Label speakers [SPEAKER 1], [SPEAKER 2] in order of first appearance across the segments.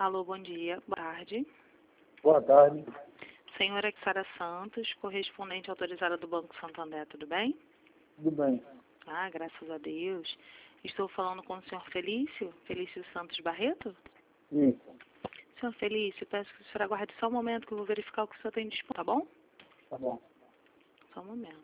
[SPEAKER 1] Alô, bom dia. Boa tarde.
[SPEAKER 2] Boa tarde.
[SPEAKER 1] Senhora Xara Santos, correspondente autorizada do Banco Santander, tudo bem?
[SPEAKER 2] Tudo bem.
[SPEAKER 1] Ah, graças a Deus. Estou falando com o senhor Felício, Felício Santos Barreto?
[SPEAKER 2] Isso.
[SPEAKER 1] Senhor Felício, peço que o senhor aguarde só um momento que eu vou verificar o que o senhor tem disponível, tá bom?
[SPEAKER 2] Tá bom.
[SPEAKER 1] Só um momento.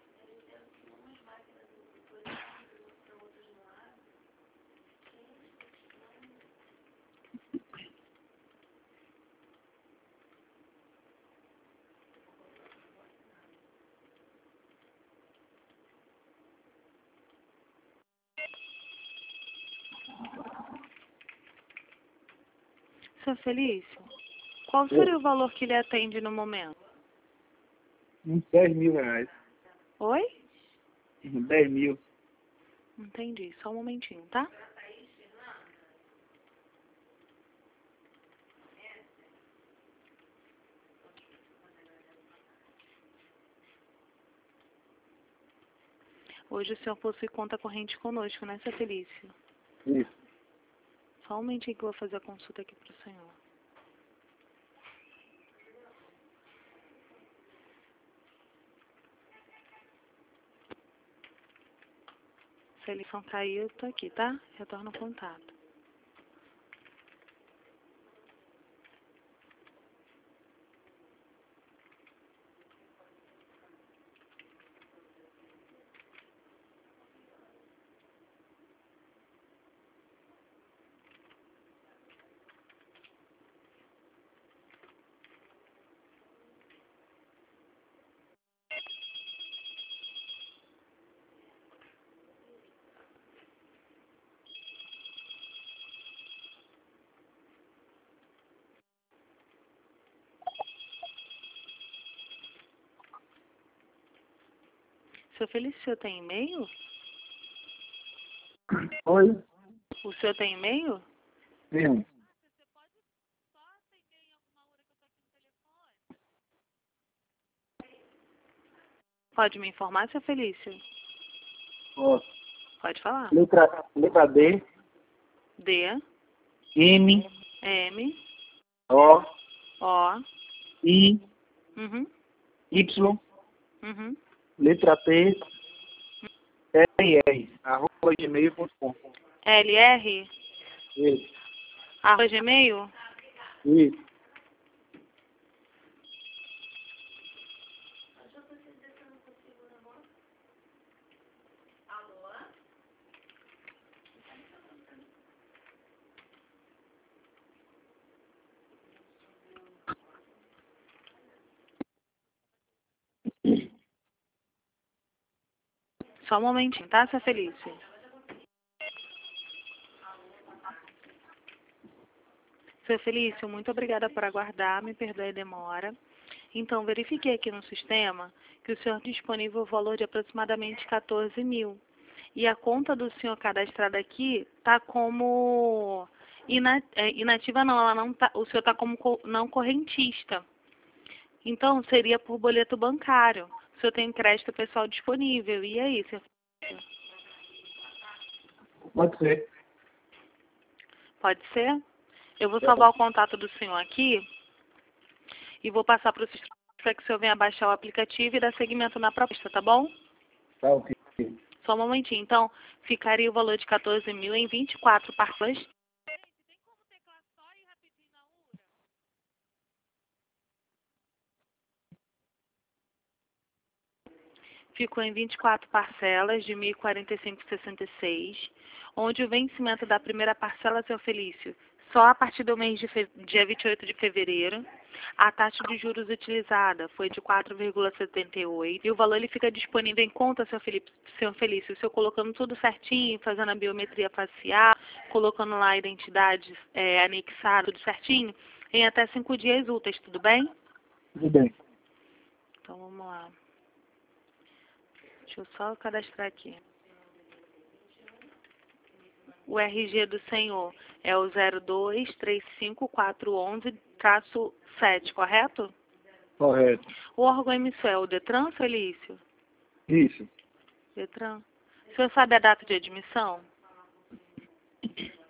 [SPEAKER 1] Senhor Felício, qual seria o valor que ele atende no momento?
[SPEAKER 2] Uns 10 mil reais.
[SPEAKER 1] Oi?
[SPEAKER 2] 10 mil.
[SPEAKER 1] Entendi, só um momentinho, tá? Hoje o senhor possui conta corrente conosco, né, senhor Felício?
[SPEAKER 2] Isso.
[SPEAKER 1] Só um momentinho que eu vou fazer a consulta aqui para o senhor. Se a ligação caiu, eu tô aqui, tá? Retorno o contato. Seu Felício, o senhor tem e-mail?
[SPEAKER 2] Oi?
[SPEAKER 1] O senhor tem e-mail?
[SPEAKER 2] Sim.
[SPEAKER 1] Pode me informar, seu Felício?
[SPEAKER 2] Ó,
[SPEAKER 1] Pode falar.
[SPEAKER 2] letra D,
[SPEAKER 1] D,
[SPEAKER 2] M,
[SPEAKER 1] M,
[SPEAKER 2] O,
[SPEAKER 1] O,
[SPEAKER 2] I,
[SPEAKER 1] uhum,
[SPEAKER 2] Y,
[SPEAKER 1] uhum.
[SPEAKER 2] letra T, R, @gmail.com.
[SPEAKER 1] LR,
[SPEAKER 2] Isso.
[SPEAKER 1] @gmail.
[SPEAKER 2] Isso.
[SPEAKER 1] Só um momentinho, tá, seu Felício? Seu Felício, muito obrigada por aguardar, me perdoe a demora. Então, verifiquei aqui no sistema que o senhor disponível o valor de aproximadamente 14 mil. E a conta do senhor cadastrada aqui está como inativa, não, ela não tá, o senhor está como não correntista. Então, seria por boleto bancário. O senhor tem crédito pessoal disponível. E aí, senhor Felício?
[SPEAKER 2] Pode ser.
[SPEAKER 1] Pode ser? Eu vou salvar o contato do senhor aqui e vou passar para o sistema para que o senhor venha baixar o aplicativo e dar seguimento na proposta, tá bom?
[SPEAKER 2] Tá ok.
[SPEAKER 1] Só um momentinho. Então, ficaria o valor de 14 mil em 24 parcelas. Ficou em 24 parcelas de 1.045,66, onde o vencimento da primeira parcela, seu Felício, só a partir do mês de dia 28 de fevereiro. A taxa de juros utilizada foi de 4,78 e o valor ele fica disponível em conta, seu Felício, o senhor colocando tudo certinho, fazendo a biometria facial, colocando lá a identidade anexada, tudo certinho, em até 5 dias úteis, tudo bem?
[SPEAKER 2] Tudo bem.
[SPEAKER 1] Então vamos lá. Deixa eu só cadastrar aqui. O RG do senhor é o 0235411-7, correto?
[SPEAKER 2] Correto.
[SPEAKER 1] O órgão emissor é o Detran, Felício?
[SPEAKER 2] Isso.
[SPEAKER 1] Detran. O senhor sabe a data de admissão?